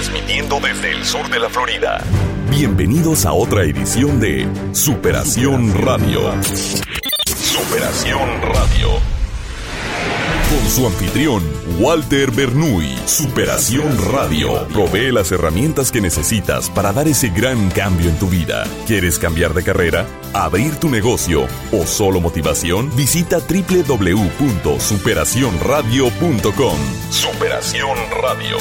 transmitiendo desde el sur de la Florida. Bienvenidos a otra edición de Superación Radio. Superación Radio. Con su anfitrión, Walter Bernuy. Superación Radio provee las herramientas que necesitas para dar ese gran cambio en tu vida. ¿Quieres cambiar de carrera? ¿Abrir tu negocio? ¿O solo motivación? Visita www.superacionradio.com. Superación Radio.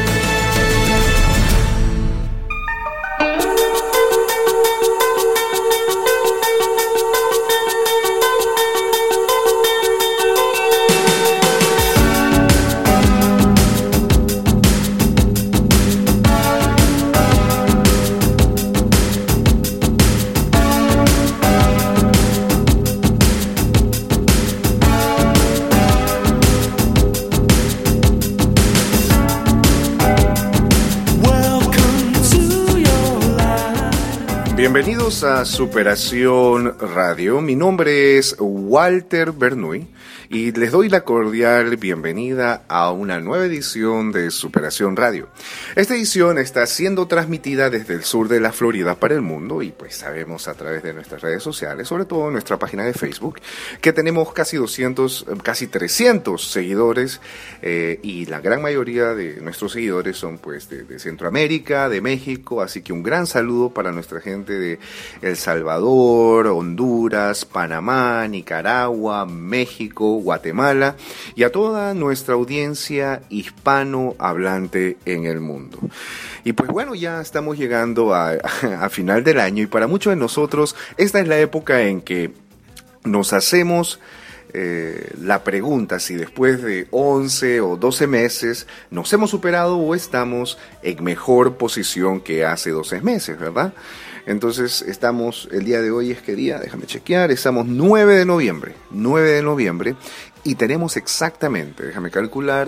Bienvenidos a Superación Radio. Mi nombre es Walter Bernuy y les doy la cordial bienvenida a una nueva edición de Superación Radio. Esta edición está siendo transmitida desde el sur de la Florida para el mundo y pues sabemos a través de nuestras redes sociales, sobre todo en nuestra página de Facebook, que tenemos casi 300 seguidores y la gran mayoría de nuestros seguidores son pues de Centroamérica, de México, así que un gran saludo para nuestra gente de El Salvador, Honduras, Panamá, Nicaragua, México, Guatemala y a toda nuestra audiencia hispanohablante en el mundo. Y pues bueno, ya estamos llegando a final del año y para muchos de nosotros esta es la época en que nos hacemos la pregunta si después de 11 o 12 meses nos hemos superado o estamos en mejor posición que hace 12 meses, ¿verdad? Entonces estamos, el día de hoy es ¿qué día? Déjame chequear, estamos 9 de noviembre y tenemos exactamente, déjame calcular,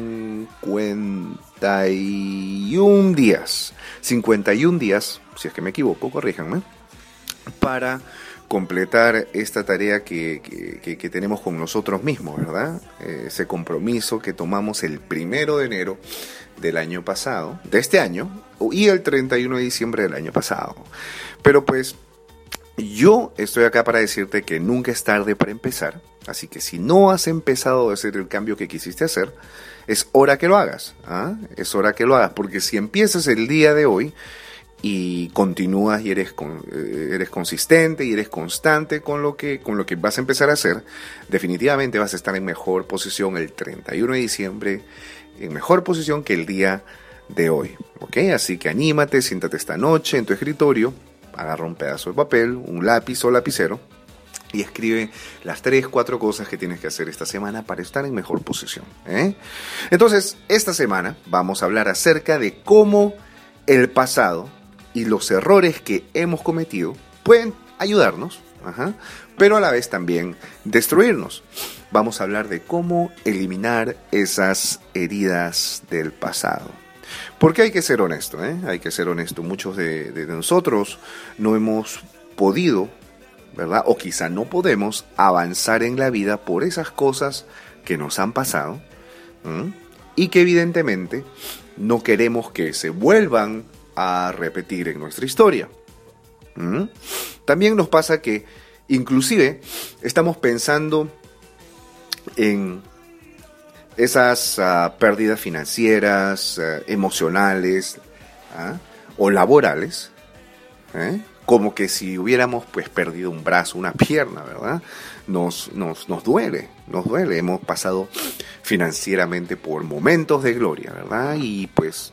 51 días, si es que me equivoco, corríjanme, para completar esta tarea que tenemos con nosotros mismos, ¿verdad? Ese compromiso que tomamos el 1 de enero del año pasado, de este año, y el 31 de diciembre del año pasado. Pero pues, yo estoy acá para decirte que nunca es tarde para empezar, así que si no has empezado a hacer el cambio que quisiste hacer, es hora que lo hagas, ¿ah? Es hora que lo hagas, porque si empiezas el día de hoy, y continúas y eres consistente y eres constante con lo que vas a empezar a hacer, definitivamente vas a estar en mejor posición el 31 de diciembre, en mejor posición que el día de hoy, ¿ok? Así que anímate, siéntate esta noche en tu escritorio, agarra un pedazo de papel, un lápiz o lapicero y escribe las 3-4 cosas que tienes que hacer esta semana para estar en mejor posición, ¿eh? Entonces, esta semana vamos a hablar acerca de cómo el pasado y los errores que hemos cometido pueden ayudarnos, pero a la vez también destruirnos. Vamos a hablar de cómo eliminar esas heridas del pasado. Porque hay que ser honesto, hay que ser honesto. Muchos de nosotros no hemos podido, ¿verdad? O quizá no podemos avanzar en la vida por esas cosas que nos han pasado, y que evidentemente no queremos que se vuelvan a repetir en nuestra historia. También nos pasa que inclusive estamos pensando en esas pérdidas financieras, emocionales o laborales, como que si hubiéramos pues perdido un brazo, una pierna, ¿verdad? Nos duele, hemos pasado financieramente por momentos de gloria, ¿verdad? Y pues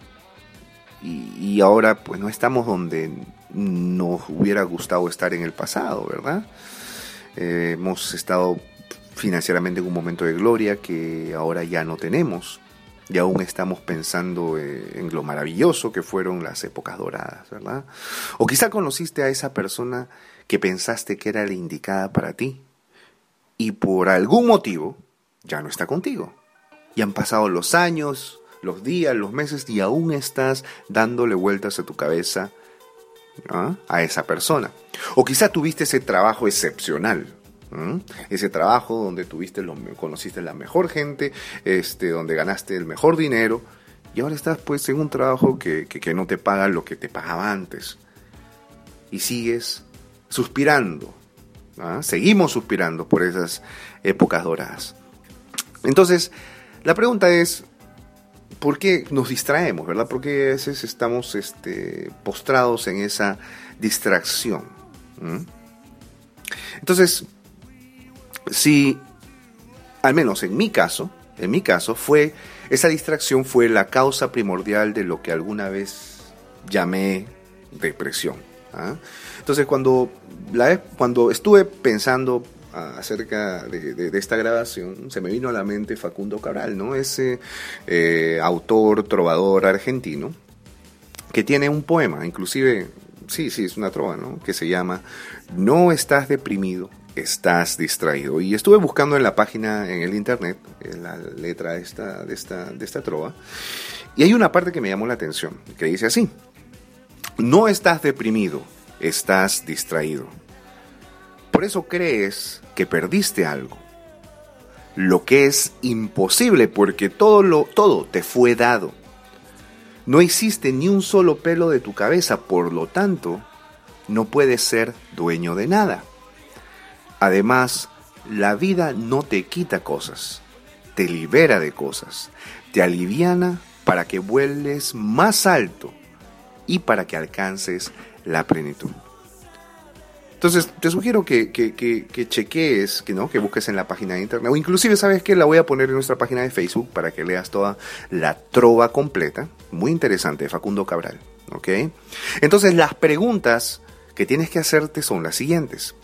y ahora pues no estamos donde nos hubiera gustado estar en el pasado, ¿verdad? Hemos estado financieramente en un momento de gloria que ahora ya no tenemos y aún estamos pensando en lo maravilloso que fueron las épocas doradas, ¿verdad? O quizá conociste a esa persona que pensaste que era la indicada para ti y por algún motivo ya no está contigo. Y han pasado los años, los días, los meses y aún estás dándole vueltas a tu cabeza, ¿no?, a esa persona. O quizá tuviste ese trabajo excepcional, ese trabajo donde conociste la mejor gente, donde ganaste el mejor dinero Y ahora estás pues en un trabajo que no te paga lo que te pagaba antes. Y sigues suspirando. Seguimos suspirando por esas épocas doradas. Entonces, la pregunta es, ¿por qué nos distraemos, verdad? ¿Por qué a veces estamos postrados en esa distracción? Entonces, si, al menos en mi caso, esa distracción fue la causa primordial de lo que alguna vez llamé depresión. Entonces, cuando estuve pensando acerca de esta grabación, se me vino a la mente Facundo Cabral, ¿no? Ese autor, trovador argentino, que tiene un poema, inclusive, sí, es una trova, ¿no? Que se llama "No estás deprimido, estás distraído". Y estuve buscando en la página, en el internet, la letra de esta trova, y hay una parte que me llamó la atención, que dice así: "No estás deprimido, estás distraído. Por eso crees que perdiste algo, lo que es imposible porque todo te fue dado. No hiciste ni un solo pelo de tu cabeza, por lo tanto, no puedes ser dueño de nada. Además, la vida no te quita cosas, te libera de cosas, te aliviana para que vueles más alto y para que alcances la plenitud". Entonces, te sugiero que chequees, que busques en la página de internet, o inclusive, ¿sabes qué? La voy a poner en nuestra página de Facebook para que leas toda la trova completa, muy interesante, de Facundo Cabral, ¿ok? Entonces, las preguntas que tienes que hacerte son las siguientes.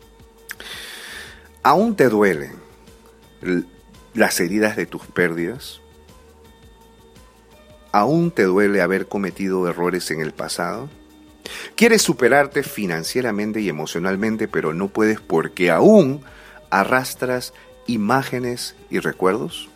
¿Aún te duelen las heridas de tus pérdidas? ¿Aún te duele haber cometido errores en el pasado? ¿Quieres superarte financieramente y emocionalmente, pero no puedes porque aún arrastras imágenes y recuerdos?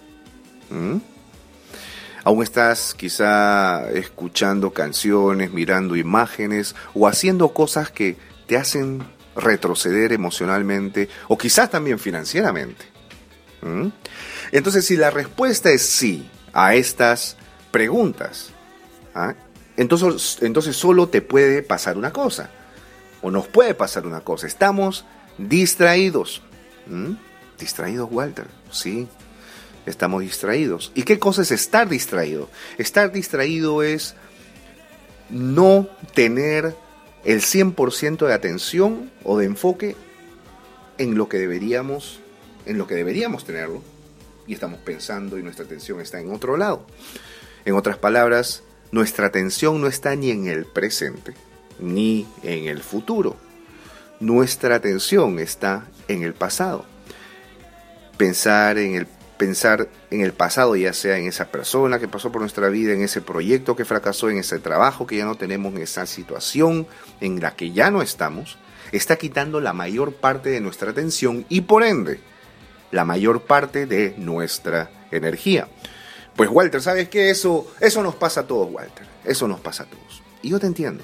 ¿Aún estás quizá escuchando canciones, mirando imágenes o haciendo cosas que te hacen retroceder emocionalmente o quizás también financieramente? Entonces, si la respuesta es sí a estas preguntas, entonces solo te puede pasar una cosa, o nos puede pasar una cosa: estamos distraídos. ¿Distraídos, Walter? Sí, estamos distraídos. ¿Y qué cosa es estar distraído? Estar distraído es no tener el 100% de atención o de enfoque en lo que deberíamos tenerlo, y estamos pensando y nuestra atención está en otro lado. En otras palabras, nuestra atención no está ni en el presente, ni en el futuro. Nuestra atención está en el pasado. Pensar en el pasado, ya sea en esa persona que pasó por nuestra vida, en ese proyecto que fracasó, en ese trabajo que ya no tenemos, en esa situación en la que ya no estamos, está quitando la mayor parte de nuestra atención y, por ende, la mayor parte de nuestra energía. Pues, Walter, ¿sabes qué? Eso nos pasa a todos, Walter. Eso nos pasa a todos. Y yo te entiendo.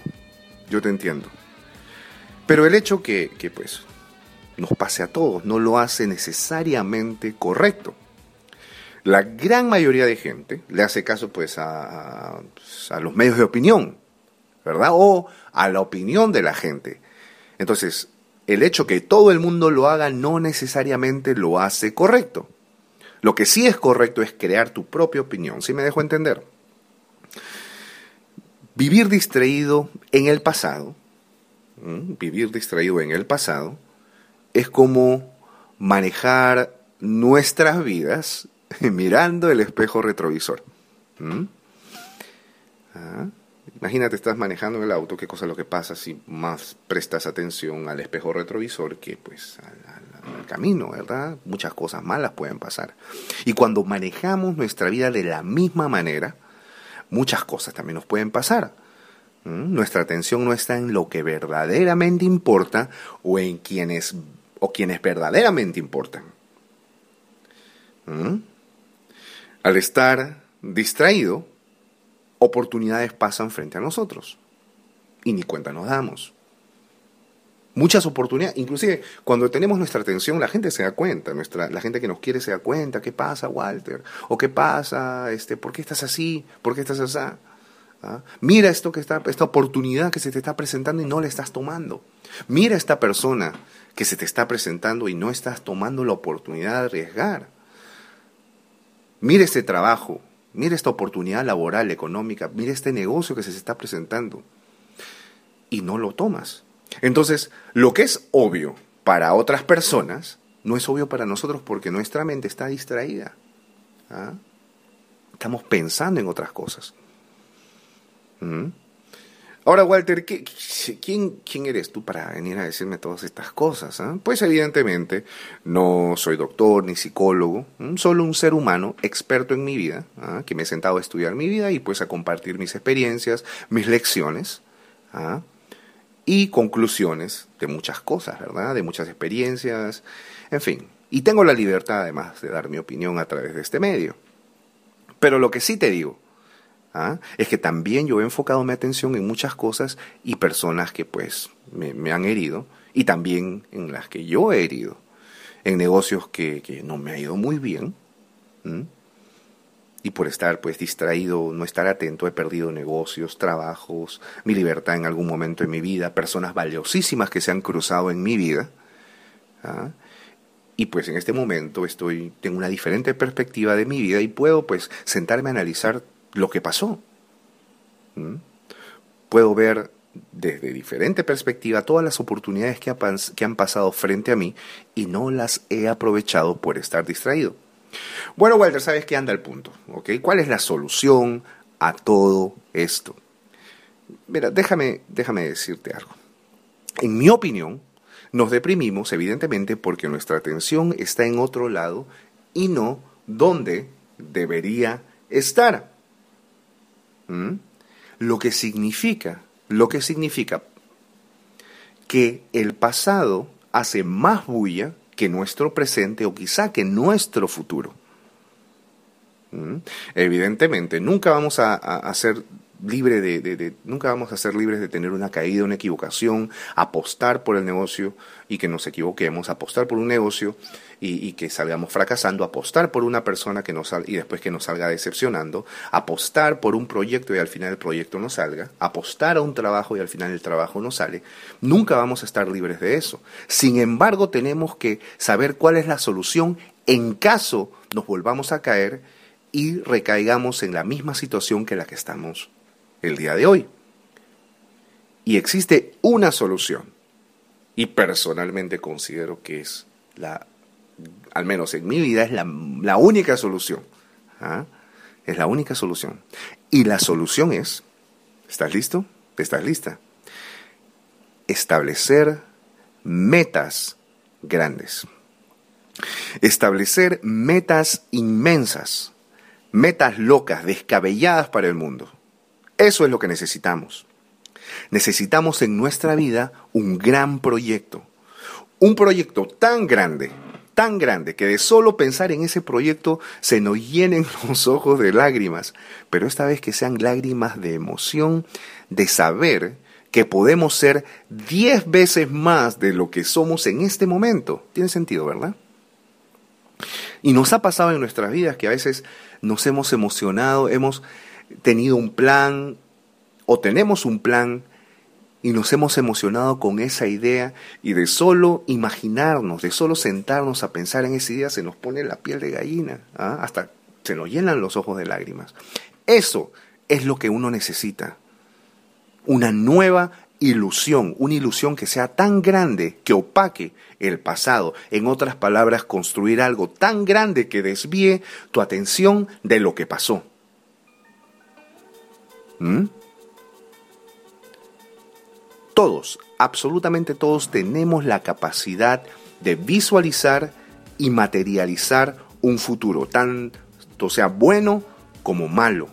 Pero el hecho que pues nos pase a todos no lo hace necesariamente correcto. La gran mayoría de gente le hace caso pues a los medios de opinión, ¿verdad? O a la opinión de la gente. Entonces, el hecho que todo el mundo lo haga no necesariamente lo hace correcto. Lo que sí es correcto es crear tu propia opinión. ¿Sí me dejo entender? Vivir distraído en el pasado, es como manejar nuestras vidas mirando el espejo retrovisor. Imagínate, estás manejando en el auto, qué cosa es lo que pasa si más prestas atención al espejo retrovisor que pues al camino, ¿verdad? Muchas cosas malas pueden pasar. Y cuando manejamos nuestra vida de la misma manera, muchas cosas también nos pueden pasar. Nuestra atención no está en lo que verdaderamente importa o en quienes verdaderamente importan. Al estar distraído, oportunidades pasan frente a nosotros y ni cuenta nos damos. Muchas oportunidades, inclusive cuando tenemos nuestra atención, la gente se da cuenta, la gente que nos quiere se da cuenta, ¿qué pasa, Walter? ¿O qué pasa? ¿Por qué estás así? ¿Por qué estás así? ¿Ah? Mira esta oportunidad que se te está presentando y no la estás tomando. Mira esta persona que se te está presentando y no estás tomando la oportunidad de arriesgar. Mira este trabajo, mira esta oportunidad laboral, económica, mira este negocio que se está presentando y no lo tomas. Entonces, lo que es obvio para otras personas no es obvio para nosotros porque nuestra mente está distraída. ¿Ah? Estamos pensando en otras cosas. Ahora, Walter, ¿quién eres tú para venir a decirme todas estas cosas? Pues evidentemente no soy doctor ni psicólogo, solo un ser humano experto en mi vida, que me he sentado a estudiar mi vida y pues a compartir mis experiencias, mis lecciones y conclusiones de muchas cosas, ¿verdad? De muchas experiencias, en fin. Y tengo la libertad además de dar mi opinión a través de este medio. Pero lo que sí te digo, es que también yo he enfocado mi atención en muchas cosas y personas que pues me han herido y también en las que yo he herido, en negocios que no me ha ido muy bien y por estar pues distraído, no estar atento, he perdido negocios, trabajos, mi libertad en algún momento en mi vida, personas valiosísimas que se han cruzado en mi vida y pues en este momento tengo una diferente perspectiva de mi vida y puedo pues sentarme a analizar lo que pasó. Puedo ver desde diferente perspectiva todas las oportunidades que han pasado frente a mí y no las he aprovechado por estar distraído. Bueno, Walter, ¿sabes qué? Anda al punto, ¿ok? ¿Cuál es la solución a todo esto? Mira, déjame decirte algo. En mi opinión, nos deprimimos evidentemente porque nuestra atención está en otro lado y no donde debería estar. Lo que significa que el pasado hace más bulla que nuestro presente o quizá que nuestro futuro. Evidentemente, nunca vamos a ser libres de tener una caída, una equivocación, apostar por el negocio y que nos equivoquemos, apostar por un negocio y que salgamos fracasando, apostar por una persona y después que nos salga decepcionando, apostar por un proyecto y al final el proyecto no salga, apostar a un trabajo y al final el trabajo no sale. Nunca vamos a estar libres de eso. Sin embargo, tenemos que saber cuál es la solución en caso nos volvamos a caer y recaigamos en la misma situación que la que estamos el día de hoy. Y existe una solución, y personalmente considero que es al menos en mi vida, es la única solución. Es la única solución. Y la solución es, ¿estás listo? ¿Estás lista? Establecer metas grandes. Establecer metas inmensas, metas locas, descabelladas para el mundo. Eso es lo que necesitamos. Necesitamos en nuestra vida un gran proyecto. Un proyecto tan grande que de solo pensar en ese proyecto se nos llenen los ojos de lágrimas, pero esta vez que sean lágrimas de emoción, de saber que podemos ser 10 veces más de lo que somos en este momento. Tiene sentido, ¿verdad? Y nos ha pasado en nuestras vidas que a veces nos hemos emocionado, hemos tenido un plan o tenemos un plan y nos hemos emocionado con esa idea y de solo imaginarnos, de solo sentarnos a pensar en esa idea se nos pone la piel de gallina, hasta se nos llenan los ojos de lágrimas. Eso es lo que uno necesita. Una nueva ilusión, una ilusión que sea tan grande que opaque el pasado. En otras palabras, construir algo tan grande que desvíe tu atención de lo que pasó. Todos, absolutamente todos, tenemos la capacidad de visualizar y materializar un futuro, tanto sea bueno como malo.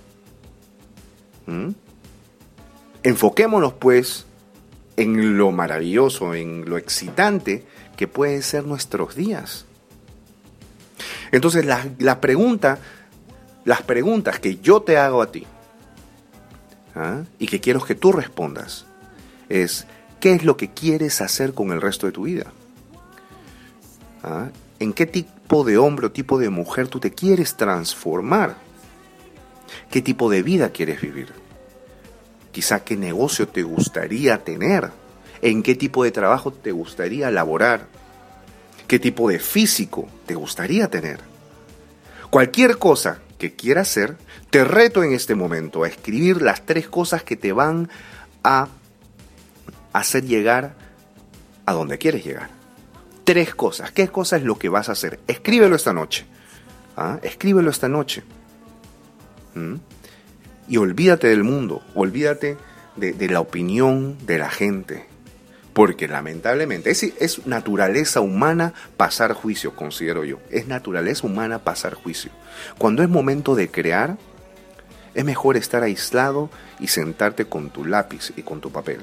Enfoquémonos, pues, en lo maravilloso, en lo excitante que pueden ser nuestros días. Entonces, las preguntas que yo te hago a ti, y que quiero que tú respondas, es ¿Qué es lo que quieres hacer con el resto de tu vida? ¿Ah? ¿En qué tipo de hombre o tipo de mujer tú te quieres transformar? ¿Qué tipo de vida quieres vivir? Quizá qué negocio te gustaría tener. ¿En qué tipo de trabajo te gustaría laborar? ¿Qué tipo de físico te gustaría tener? Cualquier cosa que quieras hacer, te reto en este momento a escribir las 3 cosas que te van a hacer llegar a donde quieres llegar. 3 cosas. ¿Qué cosa es lo que vas a hacer? Escríbelo esta noche. Escríbelo esta noche. Y olvídate del mundo, olvídate de la opinión de la gente. Porque lamentablemente es naturaleza humana pasar juicio, considero yo. Es naturaleza humana pasar juicio. Cuando es momento de crear, es mejor estar aislado y sentarte con tu lápiz y con tu papel.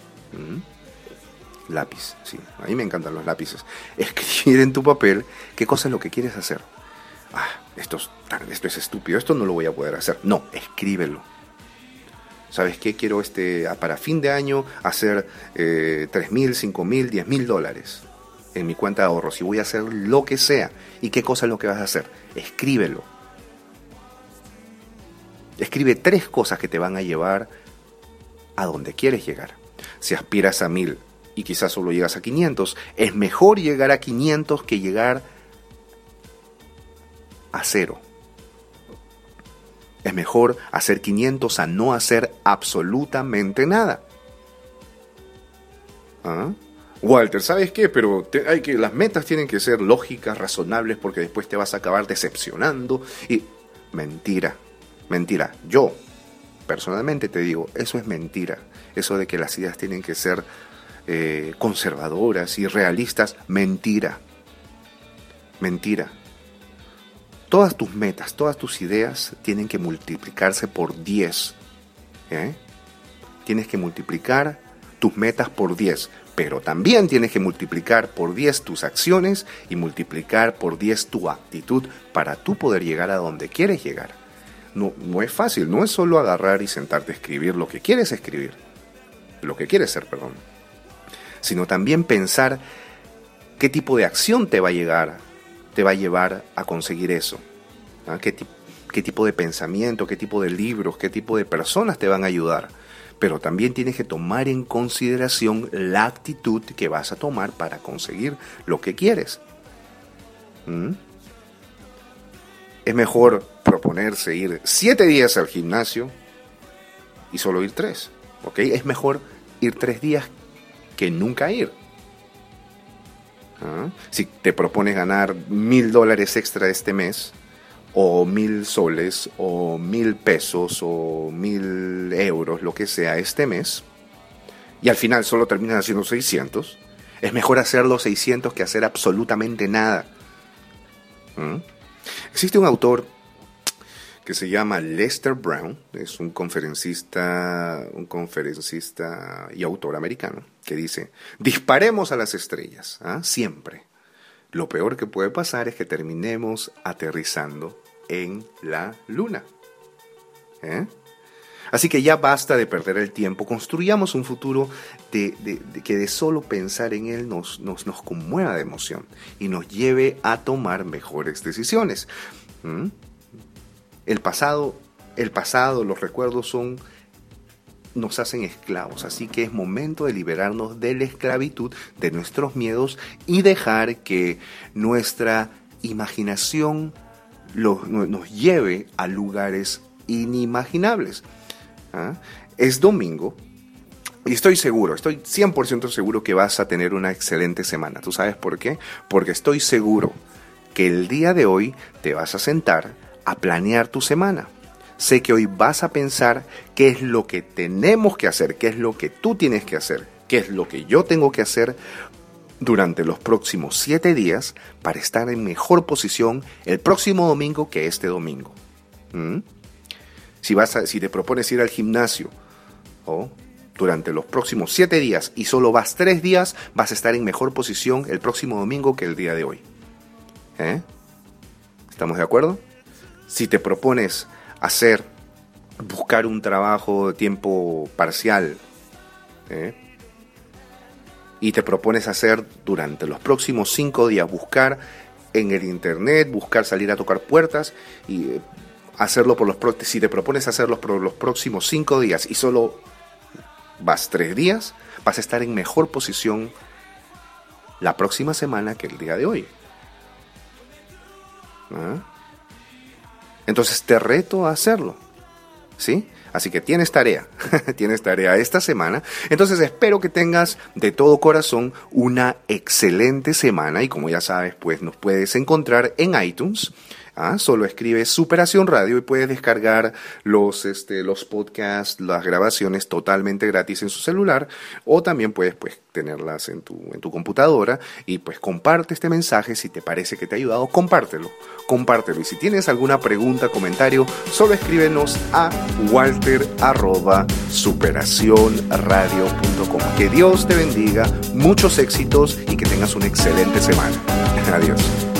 Lápiz, sí. A mí me encantan los lápices. Escribir en tu papel qué cosa es lo que quieres hacer. Esto es estúpido, esto no lo voy a poder hacer. No, escríbelo. ¿Sabes qué? Quiero para fin de año hacer $3,000, $5,000, $10,000 en mi cuenta de ahorros. Y voy a hacer lo que sea. ¿Y qué cosa es lo que vas a hacer? Escríbelo. Escribe 3 cosas que te van a llevar a donde quieres llegar. Si aspiras a 1,000 y quizás solo llegas a 500, es mejor llegar a 500 que llegar a 0. Es mejor hacer 500 a no hacer absolutamente nada. Walter, ¿sabes qué? Pero las metas tienen que ser lógicas, razonables, porque después te vas a acabar decepcionando. Y mentira. Yo, personalmente te digo, eso es mentira. Eso de que las ideas tienen que ser conservadoras y realistas, mentira. Todas tus metas, todas tus ideas tienen que multiplicarse por 10. Tienes que multiplicar tus metas por 10, pero también tienes que multiplicar por 10 tus acciones y multiplicar por 10 tu actitud para tú poder llegar a donde quieres llegar. No es fácil, no es solo agarrar y sentarte a escribir lo que quieres escribir, lo que quieres ser, sino también pensar qué tipo de acción te va a llevar a conseguir eso. ¿Qué tipo de pensamiento, qué tipo de libros, qué tipo de personas te van a ayudar? Pero también tienes que tomar en consideración la actitud que vas a tomar para conseguir lo que quieres. Es mejor proponerse ir 7 días al gimnasio y solo ir 3. ¿Ok? Es mejor ir 3 días que nunca ir. Si te propones ganar $1,000 extra este mes, o 1,000 soles, o 1,000 pesos, o 1,000 euros, lo que sea este mes, y al final solo terminas haciendo 600, es mejor hacer los 600 que hacer absolutamente nada. Existe un autor que se llama Lester Brown, es un conferencista y autor americano, que dice: disparemos a las estrellas, siempre. Lo peor que puede pasar es que terminemos aterrizando en la luna. Así que ya basta de perder el tiempo, construyamos un futuro que de solo pensar en él nos conmueva de emoción y nos lleve a tomar mejores decisiones. El pasado, los recuerdos nos hacen esclavos, así que es momento de liberarnos de la esclavitud, de nuestros miedos y dejar que nuestra imaginación nos lleve a lugares inimaginables. Es domingo y estoy 100% seguro que vas a tener una excelente semana. ¿Tú sabes por qué? Porque estoy seguro que el día de hoy te vas a sentar a planear tu semana. Sé que hoy vas a pensar qué es lo que tenemos que hacer, qué es lo que tú tienes que hacer, qué es lo que yo tengo que hacer durante los próximos 7 días para estar en mejor posición el próximo domingo que este domingo. Si te propones ir al gimnasio durante los próximos 7 días y solo vas 3 días, vas a estar en mejor posición el próximo domingo que el día de hoy. ¿Estamos de acuerdo? Si te propones buscar un trabajo de tiempo parcial, y te propones hacer durante los próximos 5 días, buscar en el internet, buscar salir a tocar puertas y hacerlo si te propones hacerlo por los próximos 5 días y solo vas 3 días, vas a estar en mejor posición la próxima semana que el día de hoy. Entonces te reto a hacerlo, ¿sí? Así que tienes tarea esta semana. Entonces espero que tengas de todo corazón una excelente semana y como ya sabes, pues nos puedes encontrar en iTunes. Solo escribes Superación Radio y puedes descargar los podcasts, las grabaciones totalmente gratis en su celular, o también puedes tenerlas en tu computadora y pues comparte este mensaje. Si te parece que te ha ayudado, compártelo. Y si tienes alguna pregunta, comentario, solo escríbenos a walter@superacionradio.com. Que Dios te bendiga, muchos éxitos y que tengas una excelente semana. Adiós.